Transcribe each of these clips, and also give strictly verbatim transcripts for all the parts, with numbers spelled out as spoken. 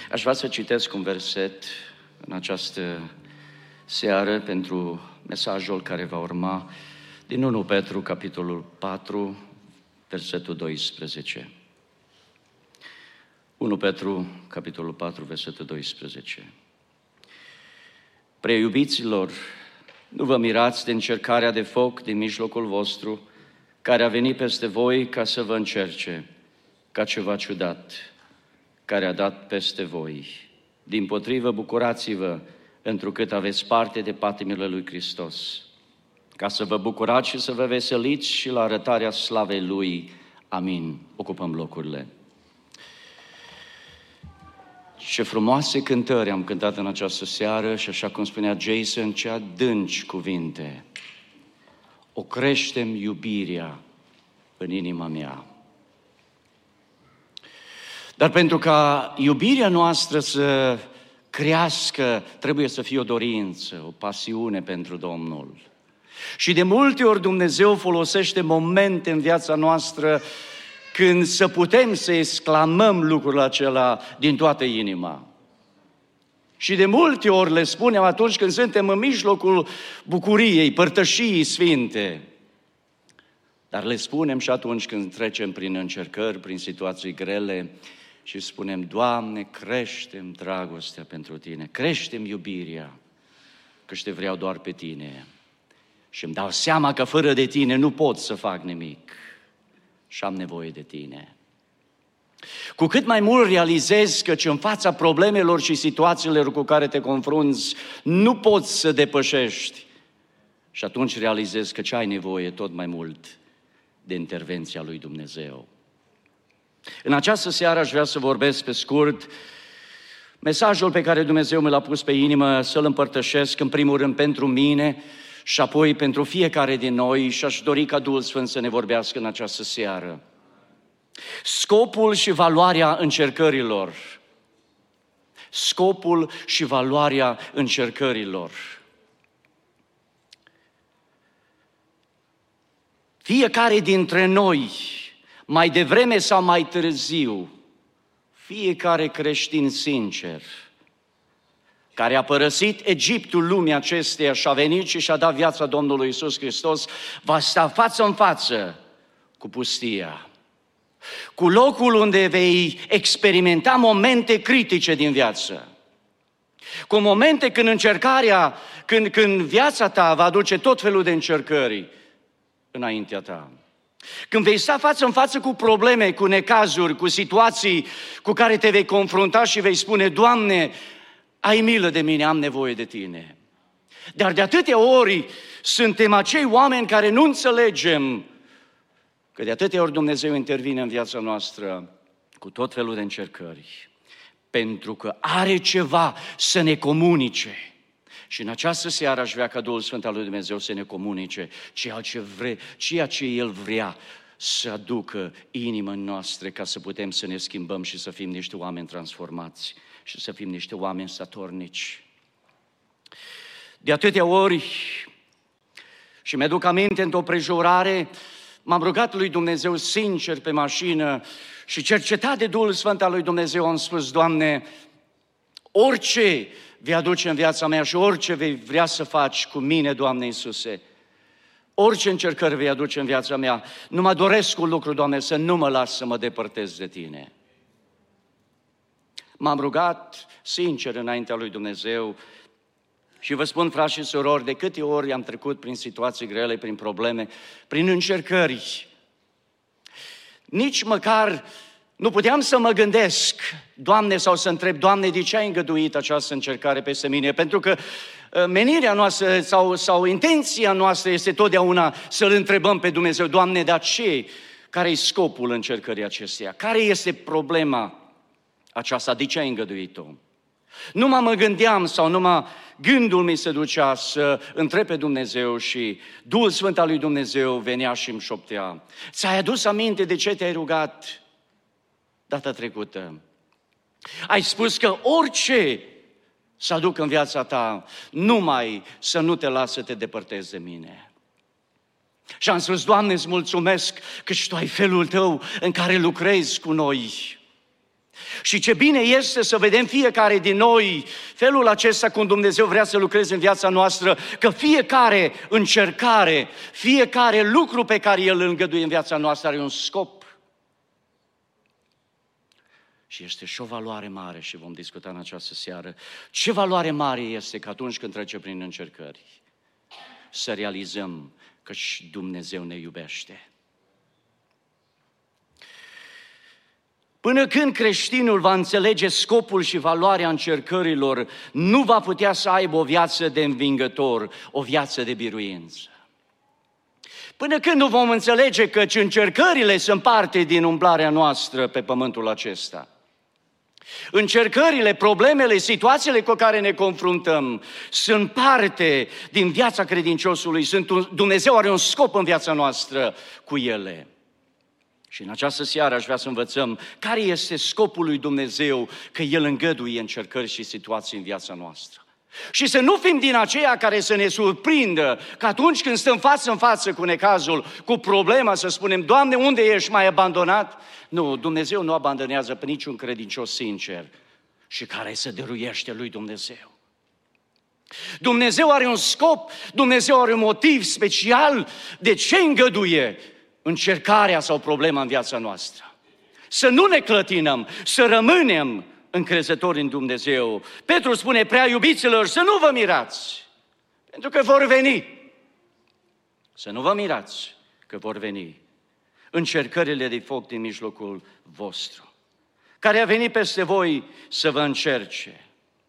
Aș vrea să citesc un verset în această seară pentru mesajul care va urma din întâi Petru, capitolul patru, versetul doisprezece. întâi Petru, capitolul patru, versetul doisprezece. Preiubiților, nu vă mirați de încercarea de foc din mijlocul vostru, care a venit peste voi ca să vă încerce, ca ceva ciudat, care a dat peste voi. Dimpotrivă, bucurați-vă, întrucât aveți parte de patimile lui Hristos, ca să vă bucurați și să vă veseliți și la arătarea slavei Lui. Amin. Ocupăm locurile. Ce frumoase cântări am cântat în această seară și așa cum spunea Jason, ce adânci cuvinte. O creștem iubirea în inima mea. Dar pentru ca iubirea noastră să crească, trebuie să fie o dorință, o pasiune pentru Domnul. Și de multe ori Dumnezeu folosește momente în viața noastră când să putem să exclamăm lucrul acela din toată inima. Și de multe ori le spunem atunci când suntem în mijlocul bucuriei, părtășiei sfinte. Dar le spunem și atunci când trecem prin încercări, prin situații grele și spunem, Doamne, crește-mi dragostea pentru Tine, crește-mi iubirea, că Te vreau doar pe Tine. Și îmi dau seama că fără de Tine nu pot să fac nimic și am nevoie de Tine. Cu cât mai mult realizezi că în fața problemelor și situațiilor cu care te confrunți nu poți să depășești, și atunci realizezi că ce ai nevoie tot mai mult de intervenția lui Dumnezeu. În această seară aș vrea să vorbesc pe scurt mesajul pe care Dumnezeu mi l-a pus pe inimă să-l împărtășesc în primul rând pentru mine și apoi pentru fiecare din noi și aș dori ca Duhul Sfânt să ne vorbească în această seară. Scopul și valoarea încercărilor. Scopul și valoarea încercărilor. Fiecare dintre noi, mai devreme sau mai târziu, fiecare creștin sincer, care a părăsit Egiptul lumii acesteia și a venit și și-a dat viața Domnului Iisus Hristos, va sta față în față cu pustia, cu locul unde vei experimenta momente critice din viață, cu momente când încercarea, când, când viața ta va aduce tot felul de încercări înaintea ta. Când vei sta față în față cu probleme, cu necazuri, cu situații cu care te vei confrunta și vei spune, Doamne, ai milă de mine, am nevoie de Tine. Dar de atâtea ori suntem acei oameni care nu înțelegem că de atâtea ori Dumnezeu intervine în viața noastră cu tot felul de încercări, pentru că are ceva să ne comunice. Și în această seară aș vrea ca Duhul Sfânt al lui Dumnezeu să ne comunice ceea ce, vre, ceea ce El vrea să aducă inima noastră ca să putem să ne schimbăm și să fim niște oameni transformați și să fim niște oameni statornici. De atâtea ori, și mi-aduc aminte într-o prejurare, m-am rugat lui Dumnezeu sincer pe mașină și cercetat de Duhul Sfânt al lui Dumnezeu am spus, Doamne, orice vei aduce în viața mea și orice vei vrea să faci cu mine, Doamne Iisuse, orice încercări vei aduce în viața mea, nu mă doresc un lucru, Doamne, să nu mă las să mă depărtez de Tine. M-am rugat sincer înaintea lui Dumnezeu și vă spun, frați și surori, de câte ori am trecut prin situații grele, prin probleme, prin încercări, nici măcar nu puteam să mă gândesc, Doamne, sau să întreb, Doamne, de ce ai îngăduit această încercare peste mine? Pentru că menirea noastră sau, sau intenția noastră este totdeauna să-L întrebăm pe Dumnezeu, Doamne, dar ce? Care e scopul încercării acesteia? Care este problema aceasta? De ce ai îngăduit-o? Numai mă gândeam sau numai gândul mi se ducea să întreb pe Dumnezeu și Duhul Sfânt al lui Dumnezeu venea și îmi șoptea. Ți-ai adus aminte de ce te-ai rugat data trecută? Ai spus că orice să aduc în viața ta, numai să nu te lasă să te depărtezi de mine. Și am spus, Doamne, îți mulțumesc că și Tu ai felul Tău în care lucrezi cu noi. Și ce bine este să vedem fiecare din noi felul acesta cum Dumnezeu vrea să lucreze în viața noastră, că fiecare încercare, fiecare lucru pe care El îl îngăduie în viața noastră are un scop. Și este și o valoare mare și vom discuta în această seară. Ce valoare mare este că atunci când trecem prin încercări, să realizăm că și Dumnezeu ne iubește. Până când creștinul va înțelege scopul și valoarea încercărilor, nu va putea să aibă o viață de învingător, o viață de biruință. Până când nu vom înțelege că încercările sunt parte din umblarea noastră pe pământul acesta. Încercările, problemele, situațiile cu care ne confruntăm sunt parte din viața credinciosului. Sunt un, Dumnezeu are un scop în viața noastră cu ele. Și în această seară aș vrea să învățăm care este scopul lui Dumnezeu, că El îngăduie încercări și situații în viața noastră. Și să nu fim din aceia care să ne surprindă că atunci când stăm față în față cu necazul, cu problema, să spunem, Doamne, unde ești, m-ai abandonat? Nu, Dumnezeu nu abandonează pe niciun credincios sincer și care se dăruiește lui Dumnezeu. Dumnezeu are un scop, Dumnezeu are un motiv special de ce îngăduie încercarea sau problema în viața noastră. Să nu ne clătinăm, să rămânem încrezători în Dumnezeu. Petru spune, prea iubiților, să nu vă mirați, pentru că vor veni. Să nu vă mirați, că vor veni încercările de foc din mijlocul vostru, care a venit peste voi să vă încerce.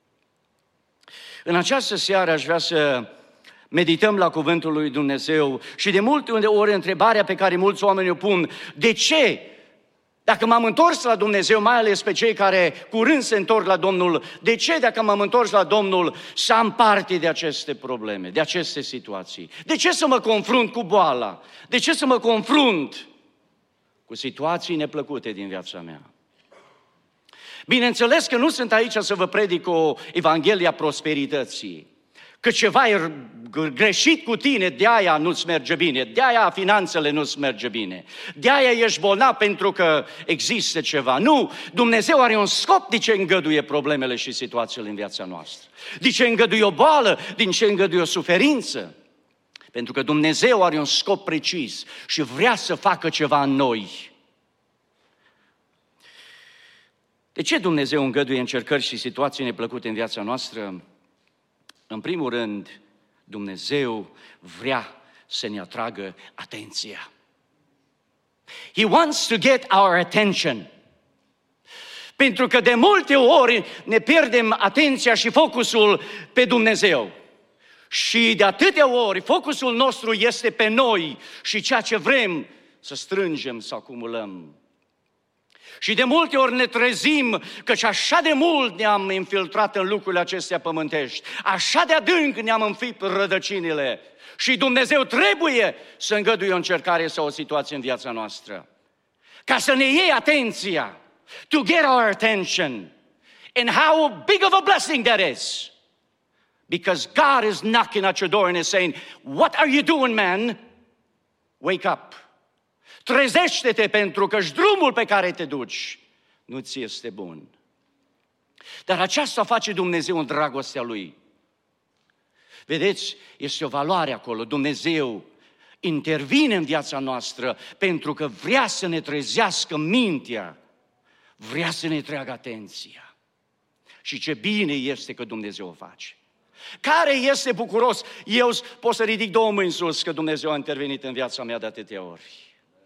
În această seară aș vrea să medităm la cuvântul lui Dumnezeu și de multe ori întrebarea pe care mulți oameni o pun, de ce? Dacă m-am întors la Dumnezeu, mai ales pe cei care curând se întorc la Domnul, de ce dacă m-am întors la Domnul să am parte de aceste probleme, de aceste situații? De ce să mă confrunt cu boala? De ce să mă confrunt cu situații neplăcute din viața mea? Bineînțeles că nu sunt aici să vă predic o Evanghelia prosperității, că ceva e greșit cu tine, de-aia nu-ți merge bine, de-aia finanțele nu-ți merge bine, de-aia ești bolnav pentru că există ceva. Nu, Dumnezeu are un scop de ce îngăduie problemele și situațiile în viața noastră, de ce îngăduie o boală, din ce îngăduie o suferință. Pentru că Dumnezeu are un scop precis și vrea să facă ceva în noi. De ce Dumnezeu îngăduie încercări și situații neplăcute în viața noastră? În primul rând, Dumnezeu vrea să ne atragă atenția. He wants to get our attention. Pentru că de multe ori ne pierdem atenția și focusul pe Dumnezeu. Și de atâtea ori focusul nostru este pe noi și ceea ce vrem să strângem, să acumulăm. Și de multe ori ne trezim că și așa de mult ne-am infiltrat în lucrurile acestea pământești, așa de adânc ne-am înfipt rădăcinile și Dumnezeu trebuie să îngăduie o încercare sau o situație în viața noastră, ca să ne iei atenția, to get our attention, and how big of a blessing that is. Because God is knocking at your door and is saying, what are you doing, man? Wake up. Trezește-te pentru că-și drumul pe care te duci nu ți este bun. Dar aceasta face Dumnezeu în dragostea Lui. Vedeți, este o valoare acolo. Dumnezeu intervine în viața noastră pentru că vrea să ne trezească mintea, vrea să ne tragă atenția. Și ce bine este că Dumnezeu o face. Care este bucuros? Eu pot să ridic două mâini sus că Dumnezeu a intervenit în viața mea de atâtea ori.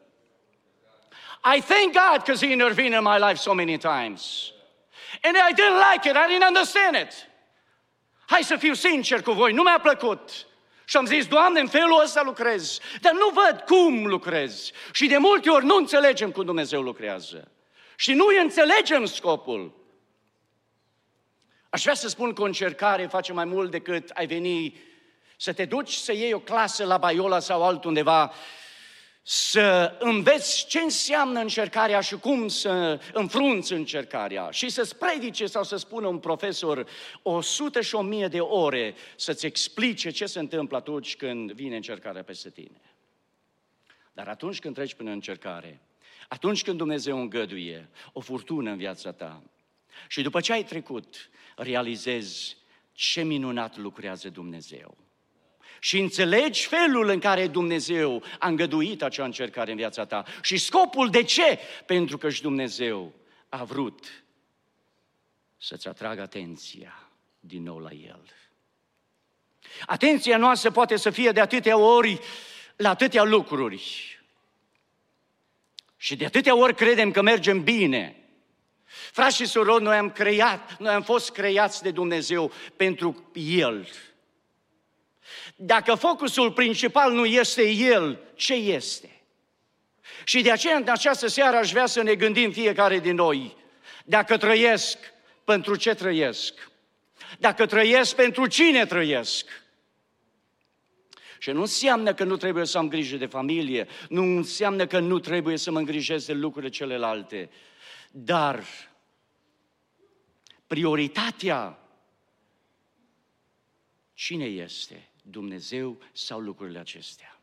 I thank God because He intervened in my life so many times. And I didn't like it, I didn't understand it. Hai să fiu sincer cu voi, nu mi-a plăcut. Și am zis, Doamne, în felul ăsta lucrez, dar nu văd cum lucrez. Și de multe ori nu înțelegem cum Dumnezeu lucrează. Și nu îi înțelegem scopul. Aș vrea să spun că o încercare face mai mult decât ai veni să te duci să iei o clasă la Baiola sau altundeva, să înveți ce înseamnă încercarea și cum să înfrunți încercarea și să-ți predice sau să spună un profesor o sută și o mie de ore să-ți explice ce se întâmplă atunci când vine încercarea peste tine. Dar atunci când treci prin încercare, Atunci când Dumnezeu îngăduie o furtună în viața ta și după ce ai trecut, realizezi ce minunat lucrează Dumnezeu. Și înțelegi felul în care Dumnezeu a îngăduit acea încercare în viața ta. Și scopul de ce? Pentru că și Dumnezeu a vrut să-ți atragă atenția din nou la El. Atenția noastră poate să fie de atâtea ori la atâtea lucruri. Și de atâtea ori credem că mergem bine. Frați și surori, noi am creat, noi am fost creați de Dumnezeu pentru El. Dacă focusul principal nu este El, ce este? Și de aceea în această seară aș vrea să ne gândim fiecare din noi. Dacă trăiesc, pentru ce trăiesc? Dacă trăiesc, pentru cine trăiesc? Și nu înseamnă că nu trebuie să am grijă de familie, nu înseamnă că nu trebuie să mă îngrijesc de lucrurile celelalte, dar prioritatea, cine este? Dumnezeu sau lucrurile acestea?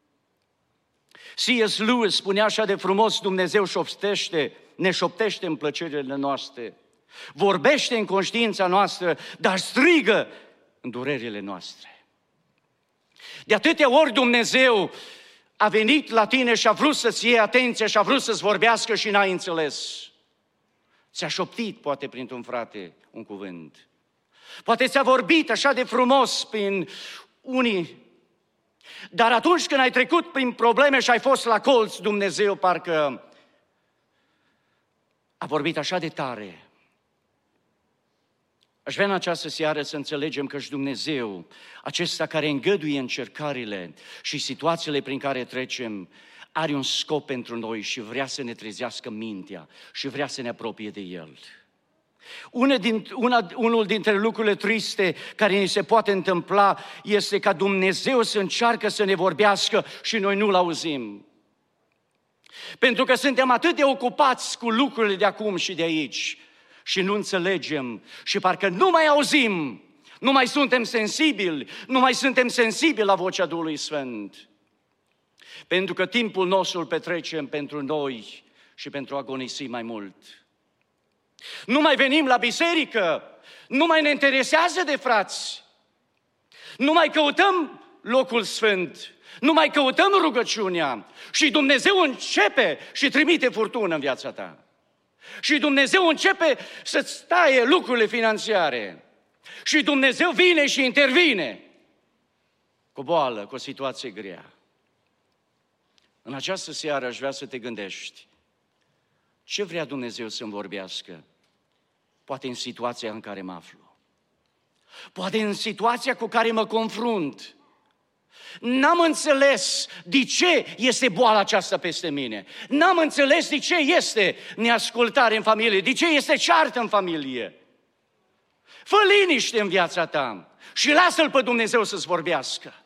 C S. Lewis spunea așa de frumos, Dumnezeu șoptește, ne șoptește în plăcerile noastre, vorbește în conștiința noastră, dar strigă în durerile noastre. De atâtea ori Dumnezeu a venit la tine și a vrut să-ți iei atenție și a vrut să-ți vorbească și n-ai înțeles. Ți-a șoptit, poate, printr-un frate, un cuvânt. Poate ți-a vorbit așa de frumos prin unii. Dar atunci când ai trecut prin probleme și ai fost la colț, Dumnezeu parcă a vorbit așa de tare. Aș vrea în această seară să înțelegem că și Dumnezeu, acesta care îngăduie încercările și situațiile prin care trecem, are un scop pentru noi și vrea să ne trezească mintea și vrea să ne apropie de El. Una din, una, unul dintre lucrurile triste care ni se poate întâmpla este ca Dumnezeu să încearcă să ne vorbească și noi nu-L auzim. Pentru că suntem atât de ocupați cu lucrurile de acum și de aici și nu înțelegem și parcă nu mai auzim, nu mai suntem sensibili, nu mai suntem sensibili la vocea Duhului Sfânt. Pentru că timpul nostru îl petrecem pentru noi și pentru a agonisi mai mult. Nu mai venim la biserică, nu mai ne interesează de frați, nu mai căutăm locul sfânt, nu mai căutăm rugăciunea și Dumnezeu începe și trimite furtună în viața ta. Și Dumnezeu începe să-ți taie lucrurile financiare. Și Dumnezeu vine și intervine cu boală, cu o situație grea. În această seară aș vrea să te gândești, ce vrea Dumnezeu să-mi vorbească? Poate în situația în care mă aflu. Poate în situația cu care mă confrunt. N-am înțeles de ce este boala aceasta peste mine. N-am înțeles de ce este neascultare în familie, de ce este ceartă în familie. Fă liniște în viața ta și lasă-L pe Dumnezeu să-ți vorbească.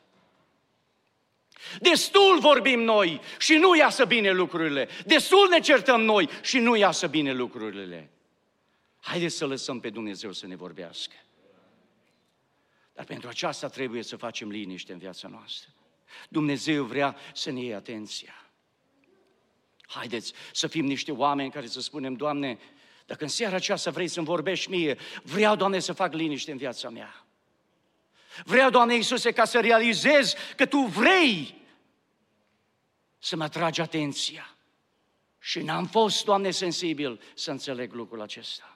Destul vorbim noi și nu iasă bine lucrurile. Destul ne certăm noi și nu iasă bine lucrurile. Haideți să lăsăm pe Dumnezeu să ne vorbească. Dar pentru aceasta trebuie să facem liniște în viața noastră. Dumnezeu vrea să ne iei atenția. Haideți să fim niște oameni care să spunem, Doamne, dacă în seara aceasta vrei să-mi vorbești mie, vreau, Doamne, să fac liniște în viața mea. Vreau, Doamne Iisuse, ca să realizez că Tu vrei să mă atragi atenția. Și n-am fost, Doamne, sensibil să înțeleg lucrul acesta.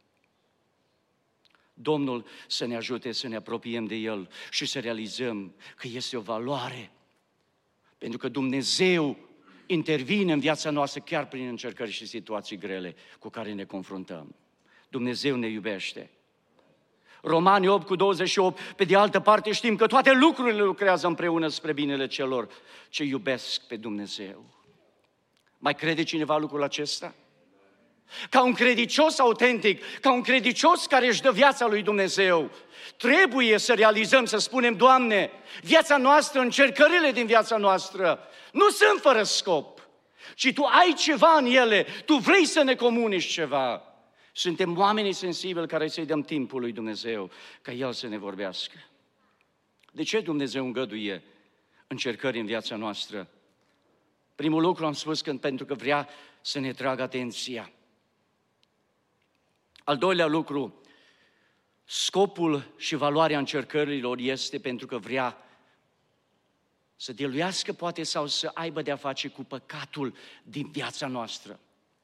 Domnul să ne ajute să ne apropiem de El și să realizăm că este o valoare. Pentru că Dumnezeu intervine în viața noastră chiar prin încercări și situații grele cu care ne confruntăm. Dumnezeu ne iubește. Romani opt cu douăzeci și opt, pe de altă parte știm că toate lucrurile lucrează împreună spre binele celor ce iubesc pe Dumnezeu. Mai crede cineva lucrul acesta? Ca un credincios autentic, ca un credincios care își dă viața lui Dumnezeu, trebuie să realizăm, să spunem, Doamne, viața noastră, încercările din viața noastră nu sunt fără scop, ci Tu ai ceva în ele, Tu vrei să ne comunici ceva. Suntem oamenii sensibili care să-i dăm timpul lui Dumnezeu ca El să ne vorbească. De ce Dumnezeu îngăduie încercări în viața noastră? Primul lucru am spus că pentru că vrea să ne tragă atenția. Al doilea lucru, scopul și valoarea încercărilor este pentru că vrea să dăruiască poate sau să aibă de-a face cu păcatul din viața noastră.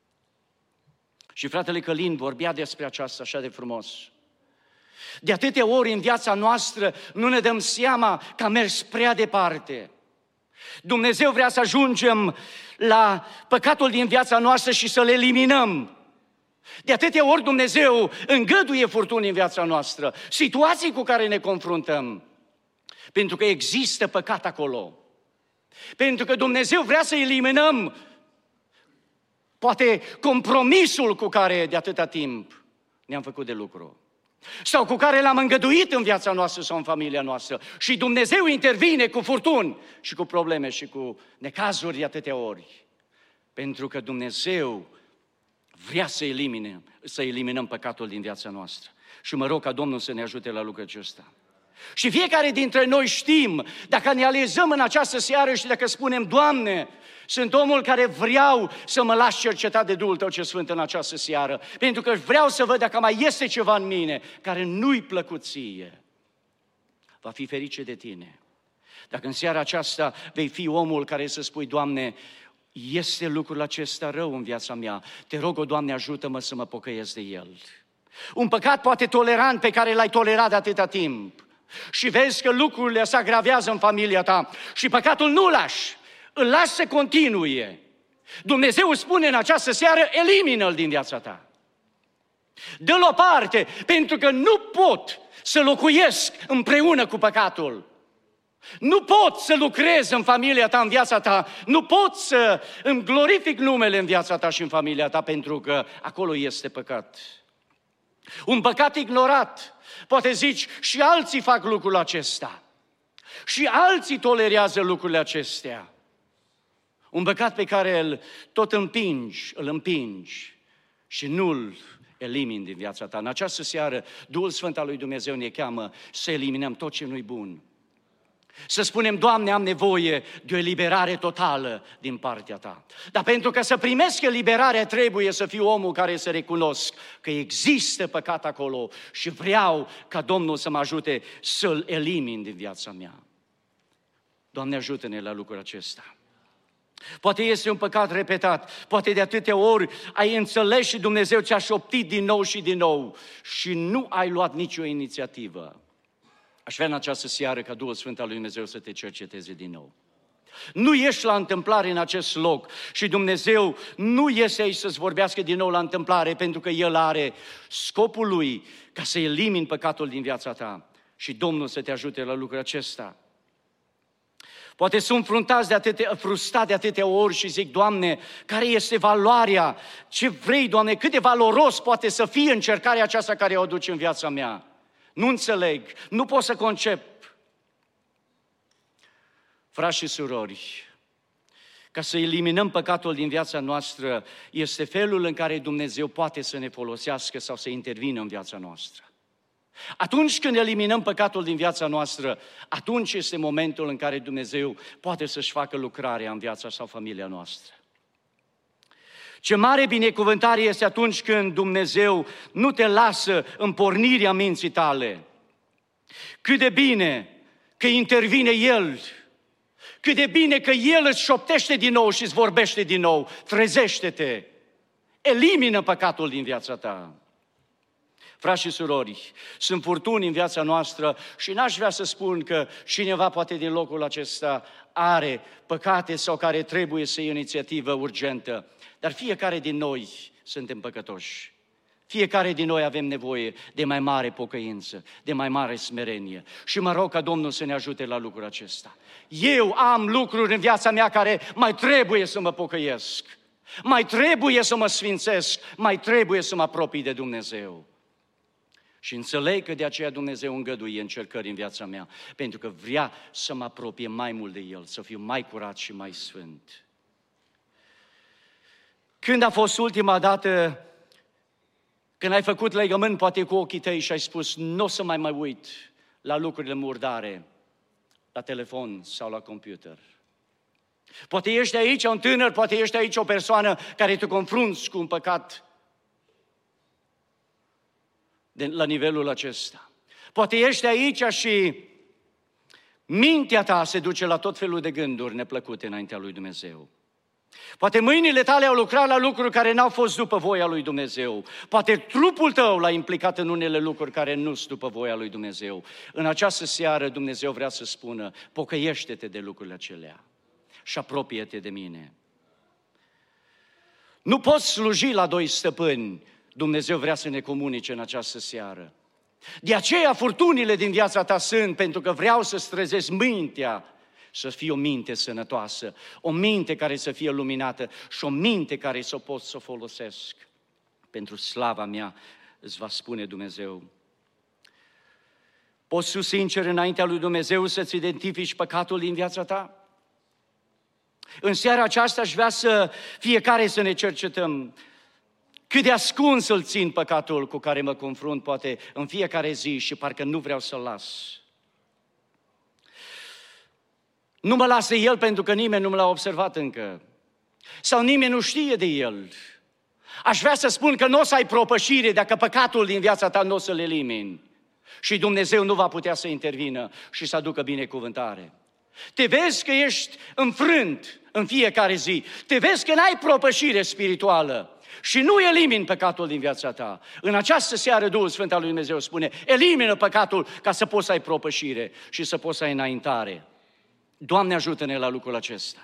Și fratele Călin vorbea despre aceasta așa de frumos. De atâtea ori în viața noastră nu ne dăm seama că am mers prea departe. Dumnezeu vrea să ajungem la păcatul din viața noastră și să-l eliminăm. De atâtea ori Dumnezeu îngăduie furtuni în viața noastră, situații cu care ne confruntăm, pentru că există păcat acolo. Pentru că Dumnezeu vrea să eliminăm poate compromisul cu care de atâta timp ne-am făcut de lucru. Sau cu care l-am îngăduit în viața noastră sau în familia noastră. Și Dumnezeu intervine cu furtuni și cu probleme și cu necazuri de atâtea ori. Pentru că Dumnezeu vrea să elimine, să eliminăm păcatul din viața noastră. Și mă rog ca Domnul să ne ajute la lucrul acesta. Și fiecare dintre noi știm, dacă ne aleezăm în această seară și dacă spunem, Doamne, sunt omul care vreau să mă las cercetat de Duhul Tău ce Sfânt în această seară, pentru că vreau să văd dacă mai este ceva în mine care nu-i plăcut ție. Va fi ferice de tine. Dacă în seara aceasta vei fi omul care să spui, Doamne, este lucrul acesta rău în viața mea, te rog, o Doamne, ajută-mă să mă pocăiesc de el. Un păcat poate tolerant pe care l-ai tolerat de atâta timp și vezi că lucrurile se agravează în familia ta și păcatul nu lași, îl lași să continue. Dumnezeu spune în această seară, elimină-l din viața ta. Dă-l o parte, pentru că nu pot să locuiesc împreună cu păcatul. Nu pot să lucrez în familia ta, în viața ta, nu pot să îmi glorific numele în viața ta și în familia ta, pentru că acolo este păcat. Un păcat ignorat. Poate zici, și alții fac lucrul acesta. Și alții tolerează lucrurile acestea. Un păcat pe care îl tot împingi, îl împingi și nu-l elimini din viața ta. În această seară, Duhul Sfânt al lui Dumnezeu ne cheamă să eliminăm tot ce nu-i bun. Să spunem, Doamne, am nevoie de o eliberare totală din partea Ta. Dar pentru că să primesc eliberarea, trebuie să fiu omul care să recunosc că există păcat acolo și vreau ca Domnul să mă ajute să-l elimin din viața mea. Doamne, ajută-ne la lucrul acesta. Poate este un păcat repetat, poate de atâtea ori ai înțeles și Dumnezeu ți-a șoptit din nou și din nou și nu ai luat nicio inițiativă. Aș vrea în această seară ca Duhul Sfânt al lui Dumnezeu să te cerceteze din nou. Nu ești la întâmplare în acest loc și Dumnezeu nu iese aici să-ți vorbească din nou la întâmplare, pentru că El are scopul Lui ca să elimini păcatul din viața ta și Domnul să te ajute la lucrul acesta. Poate sunt fruntați de atâtea, frustrat de atâtea ori și zic, Doamne, care este valoarea? Ce vrei, Doamne? Cât de valoros poate să fie încercarea aceasta care o aduce în viața mea? Nu înțeleg, nu pot să concep. Frați și surori, ca să eliminăm păcatul din viața noastră, este felul în care Dumnezeu poate să ne folosească sau să intervină în viața noastră. Atunci când eliminăm păcatul din viața noastră, atunci este momentul în care Dumnezeu poate să-și facă lucrarea în viața sau familia noastră. Ce mare binecuvântare este atunci când Dumnezeu nu te lasă în pornirea minții tale. Cât de bine că intervine El, cât de bine că El îți șoptește din nou și îți vorbește din nou. Trezește-te, elimină păcatul din viața ta. Frați și surori, sunt furtuni în viața noastră și n-aș vrea să spun că cineva poate din locul acesta are păcate sau care trebuie să iei o inițiativă urgentă. Dar fiecare din noi suntem păcătoși. Fiecare din noi avem nevoie de mai mare pocăință, de mai mare smerenie. Și mă rog ca Domnul să ne ajute la lucrul acesta. Eu am lucruri în viața mea care mai trebuie să mă pocăiesc. Mai trebuie să mă sfințesc, mai trebuie să mă apropii de Dumnezeu. Și înțeleg că de aceea Dumnezeu îngăduie încercări în viața mea, pentru că vrea să mă apropie mai mult de El, să fiu mai curat și mai sfânt. Când a fost ultima dată când ai făcut legământ poate cu ochii tăi și ai spus, nu o să mai mă uit la lucrurile murdare, la telefon sau la computer? Poate ești aici un tânăr, poate ești aici o persoană care te confrunți cu un păcat de, la nivelul acesta. Poate ești aici și mintea ta se duce la tot felul de gânduri neplăcute înaintea lui Dumnezeu. Poate mâinile tale au lucrat la lucruri care n-au fost după voia lui Dumnezeu. Poate trupul tău l-a implicat în unele lucruri care nu sunt după voia lui Dumnezeu. În această seară Dumnezeu vrea să spună, pocăiește-te de lucrurile acelea și apropie-te de mine. Nu poți sluji la doi stăpâni. Dumnezeu vrea să ne comunice în această seară. De aceea furtunile din viața ta sunt, pentru că vreau să-ți trezesc mintea, să fie o minte sănătoasă, o minte care să fie luminată și o minte care să o pot să o folosesc. Pentru slava mea, îți va spune Dumnezeu. Poți fi sincer înaintea lui Dumnezeu să-ți identifici păcatul din viața ta? În seara aceasta aș vrea să fiecare să ne cercetăm cât de ascuns îl țin păcatul cu care mă confrunt, poate în fiecare zi și parcă nu vreau să-l las. Nu mă lasă el pentru că nimeni nu m-l-a observat încă. Sau nimeni nu știe de el. Aș vrea să spun că nu o să ai propășire dacă păcatul din viața ta nu o să-l elimini. Și Dumnezeu nu va putea să intervină și să aducă binecuvântare. Te vezi că ești înfrânt în fiecare zi. Te vezi că n-ai propășire spirituală și nu elimini păcatul din viața ta. În această seară Duhul Sfânt al lui Dumnezeu spune, elimină păcatul ca să poți să ai propășire și să poți să ai înaintare. Doamne, ajută-ne la lucrul acesta.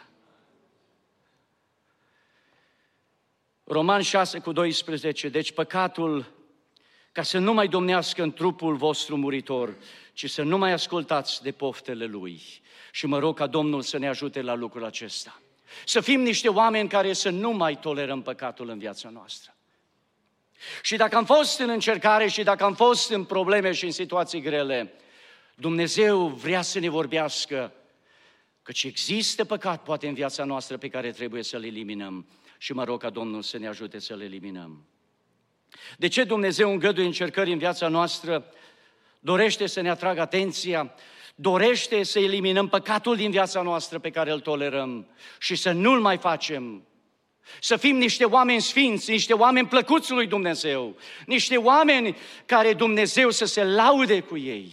Roman șase cu doisprezece, deci păcatul, ca să nu mai domnească în trupul vostru muritor, ci să nu mai ascultați de poftele lui. Și mă rog ca Domnul să ne ajute la lucrul acesta. Să fim niște oameni care să nu mai tolerăm păcatul în viața noastră. Și dacă am fost în încercare și dacă am fost în probleme și în situații grele, Dumnezeu vrea să ne vorbească căci există păcat poate în viața noastră pe care trebuie să-l eliminăm. Și mă rog ca Domnul să ne ajute să le eliminăm. De ce Dumnezeu îngăduie încercări în viața noastră? Dorește să ne atragă atenția, dorește să eliminăm păcatul din viața noastră pe care îl tolerăm și să nu-l mai facem. Să fim niște oameni sfinți, niște oameni plăcuți lui Dumnezeu, niște oameni care Dumnezeu să se laude cu ei.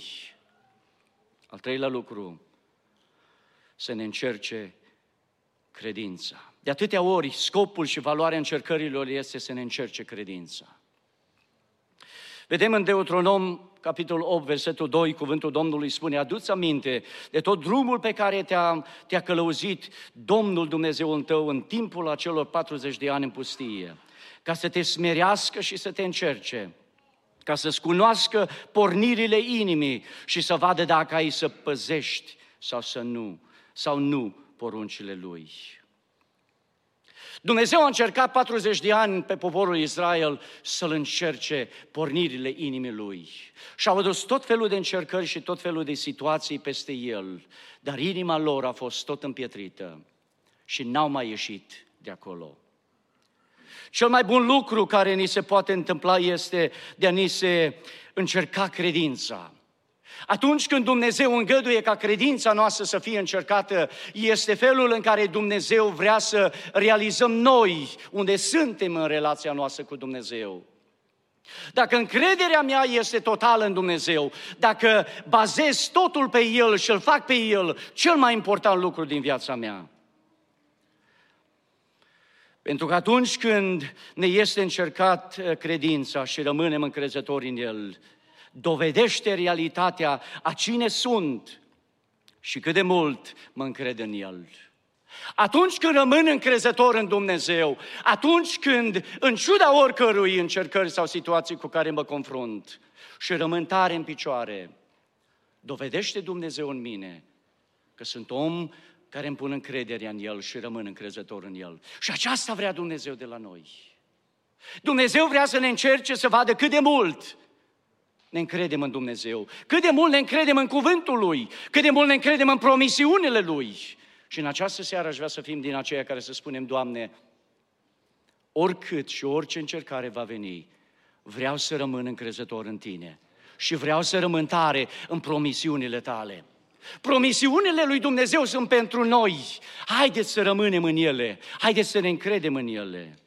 Al treilea lucru, să ne încerce credința. De atâtea ori, scopul și valoarea încercărilor este să ne încerce credința. Vedem în Deuteronom, capitolul opt, versetul doi, cuvântul Domnului spune, adu-ți aminte de tot drumul pe care te-a, te-a călăuzit Domnul Dumnezeul tău în timpul acelor patruzeci de ani în pustie, ca să te smerească și să te încerce, ca să-ți cunoască pornirile inimii și să vadă dacă ai să păzești sau să nu, sau nu poruncile Lui. Dumnezeu a încercat patruzeci de ani pe poporul Israel să-l încerce pornirile inimii lui. Și au adus tot felul de încercări și tot felul de situații peste el, dar inima lor a fost tot împietrită și n-au mai ieșit de acolo. Cel mai bun lucru care ni se poate întâmpla este de a ni se încerca credința. Atunci când Dumnezeu îngăduie ca credința noastră să fie încercată, este felul în care Dumnezeu vrea să realizăm noi unde suntem în relația noastră cu Dumnezeu. Dacă încrederea mea este totală în Dumnezeu, dacă bazez totul pe El și îl fac pe El, cel mai important lucru din viața mea. Pentru că atunci când ne este încercat credința și rămânem încrezători în El, dovedește realitatea a cine sunt și cât de mult mă încred în El. Atunci când rămân încrezător în Dumnezeu, atunci când, în ciuda oricărui încercări sau situații cu care mă confrunt și rămân tare în picioare, dovedește Dumnezeu în mine că sunt om care îmi pun încrederea în El și rămân încrezător în El. Și aceasta vrea Dumnezeu de la noi. Dumnezeu vrea să ne încerce să vadă cât de mult ne încredem în Dumnezeu, cât de mult ne încredem în cuvântul Lui, cât de mult ne încredem în promisiunile Lui. Și în această seară aș vrea să fim din aceia care să spunem, Doamne, oricât și orice încercare va veni, vreau să rămân încrezător în Tine și vreau să rămân tare în promisiunile Tale. Promisiunile lui Dumnezeu sunt pentru noi. Haideți să rămânem în ele. Haideți să ne încredem în ele.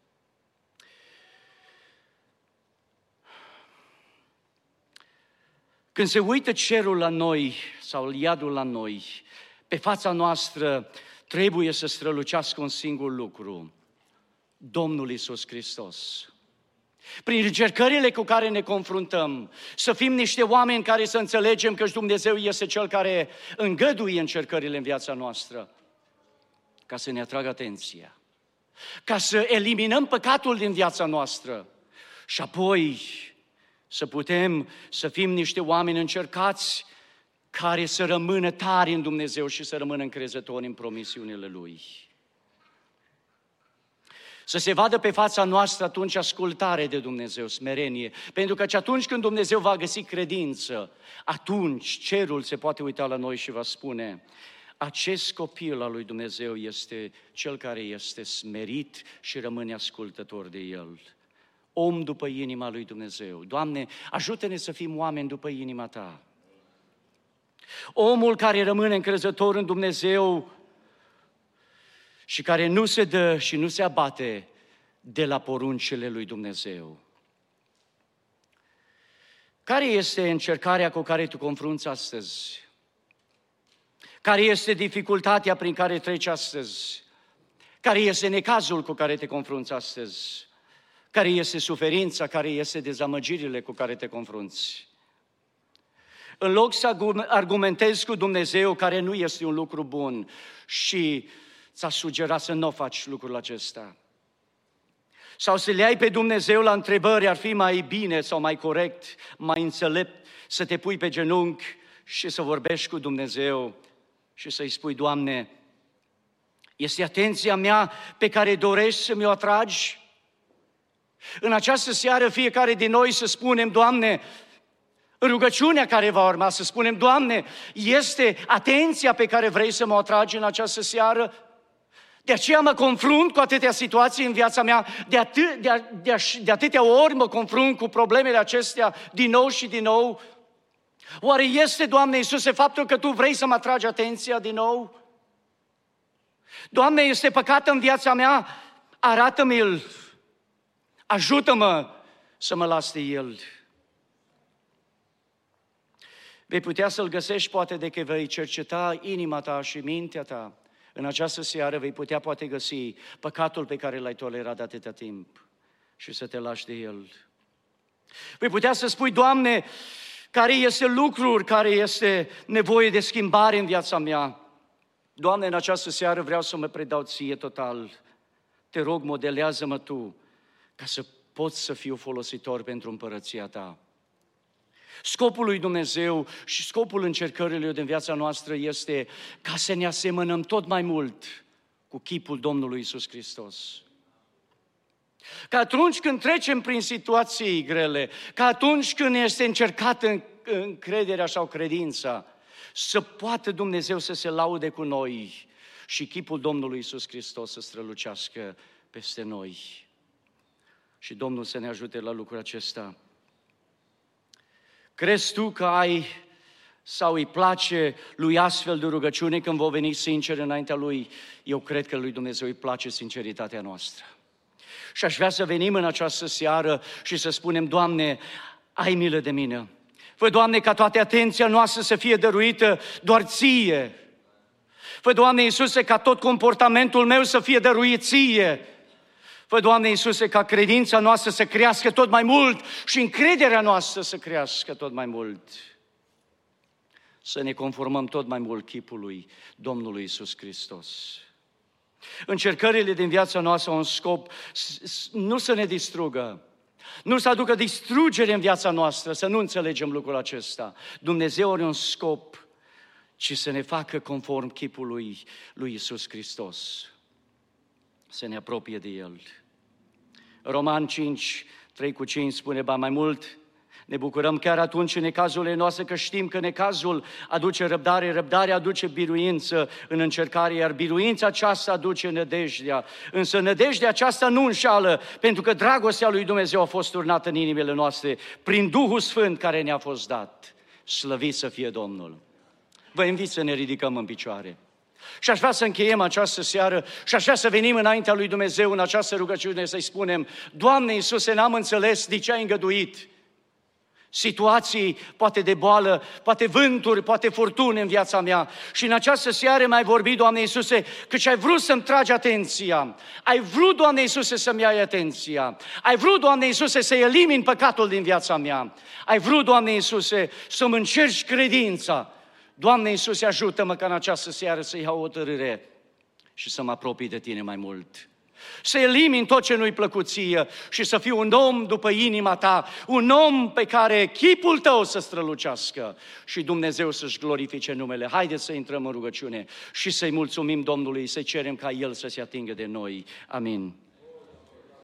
Când se uită cerul la noi sau iadul la noi, pe fața noastră trebuie să strălucească un singur lucru: Domnul Iisus Hristos. Prin încercările cu care ne confruntăm, să fim niște oameni care să înțelegem că Dumnezeu este Cel care îngăduie încercările în viața noastră, ca să ne atragă atenția, ca să eliminăm păcatul din viața noastră și apoi să putem să fim niște oameni încercați care să rămână tari în Dumnezeu și să rămână încrezători în promisiunile Lui. Să se vadă pe fața noastră atunci ascultare de Dumnezeu, smerenie, pentru că atunci când Dumnezeu va găsi credință, atunci cerul se poate uita la noi și va spune: acest copil al lui Dumnezeu este cel care este smerit și rămâne ascultător de El. Om după inima lui Dumnezeu. Doamne, ajută-ne să fim oameni după inima Ta. Omul care rămâne încrezător în Dumnezeu și care nu se dă și nu se abate de la poruncile lui Dumnezeu. Care este încercarea cu care tu confrunți astăzi? Care este dificultatea prin care treci astăzi? Care este necazul cu care te confrunți astăzi? Care este suferința, care este dezamăgirile cu care te confrunți? În loc să argumentezi cu Dumnezeu, care nu este un lucru bun, și ți-a sugerat să nu faci lucrul acesta, sau să le ai pe Dumnezeu la întrebări, ar fi mai bine sau mai corect, mai înțelept să te pui pe genunchi și să vorbești cu Dumnezeu și să-i spui: Doamne, este atenția mea pe care dorești să mi-o atragi? În această seară fiecare din noi să spunem: Doamne, în rugăciunea care va urma să spunem: Doamne, este atenția pe care vrei să mă atragi în această seară? De aceea mă confrunt cu atâtea situații în viața mea, de, atât, de, de, de atâtea ori mă confrunt cu problemele acestea din nou și din nou. Oare este, Doamne Iisuse, faptul că Tu vrei să mă atragi atenția din nou? Doamne, este păcat în viața mea? Arată-mi-l, ajută-mă să mă las de el. Vei putea să-L găsești poate de că vei cerceta inima ta și mintea ta. În această seară vei putea poate găsi păcatul pe care l-ai tolerat de atâta timp și să te lași de el. Vei putea să spui: Doamne, care este lucruri, care este nevoie de schimbare în viața mea? Doamne, în această seară vreau să mă predau Ție total. Te rog, modelează-mă Tu ca să pot să fiu folositor pentru împărăția Ta. Scopul lui Dumnezeu și scopul încercărilor din viața noastră este ca să ne asemănăm tot mai mult cu chipul Domnului Iisus Hristos. Că atunci când trecem prin situații grele, că atunci când este încercată încrederea sau credința, să poată Dumnezeu să se laude cu noi și chipul Domnului Iisus Hristos să strălucească peste noi. Și Domnul să ne ajute la lucrul acesta. Crezi tu că ai sau îi place lui astfel de rugăciune când vom veni sincer înaintea Lui? Eu cred că lui Dumnezeu îi place sinceritatea noastră. Și aș vrea să venim în această seară și să spunem: Doamne, ai milă de mine. Fă, Doamne, ca toată atenția noastră să fie dăruită doar Ție. Fă, Doamne Iisuse, ca tot comportamentul meu să fie dăruit Ție. Fă, Doamne Iisuse, ca credința noastră să crească tot mai mult și încrederea noastră să crească tot mai mult. Să ne conformăm tot mai mult chipului Domnului Iisus Hristos. Încercările din viața noastră au un scop nu să ne distrugă, nu să aducă distrugere în viața noastră, să nu înțelegem lucrul acesta. Dumnezeu are un scop, ci să ne facă conform chipului lui Iisus Hristos. Să ne apropie de El. Roman cinci, trei cu cinci spune: ba mai mult, ne bucurăm chiar atunci în necazurile noastre, că știm că necazul aduce răbdare, răbdarea aduce biruință în încercare, iar biruința aceasta aduce nădejdea. Însă nădejdea aceasta nu înșală, pentru că dragostea lui Dumnezeu a fost turnată în inimile noastre prin Duhul Sfânt care ne-a fost dat. Slăvit să fie Domnul! Vă invit să ne ridicăm în picioare. Și aș vrea să încheiem această seară și aș vrea să venim înaintea lui Dumnezeu în această rugăciune să-i spunem: Doamne Iisuse, n-am înțeles de ce ai îngăduit situații, poate de boală, poate vânturi, poate furtuni în viața mea. Și în această seară mi-ai vorbit, Doamne Iisuse, că ai vrut să-mi tragi atenția. Ai vrut, Doamne Iisuse, să-mi iei atenția. Ai vrut, Doamne Iisuse, să elimini păcatul din viața mea. Ai vrut, Doamne Iisuse, să-mi încerci credința. Doamne Iisuse, ajută-mă ca în această seară să iau o hotărâre și să mă apropii de Tine mai mult. Să elimin tot ce nu-i plăcut ție și să fiu un om după inima Ta, un om pe care chipul Tău să strălucească și Dumnezeu să-și glorifice numele. Haideți să intrăm în rugăciune și să-i mulțumim Domnului, să cerem ca El să se atingă de noi. Amin.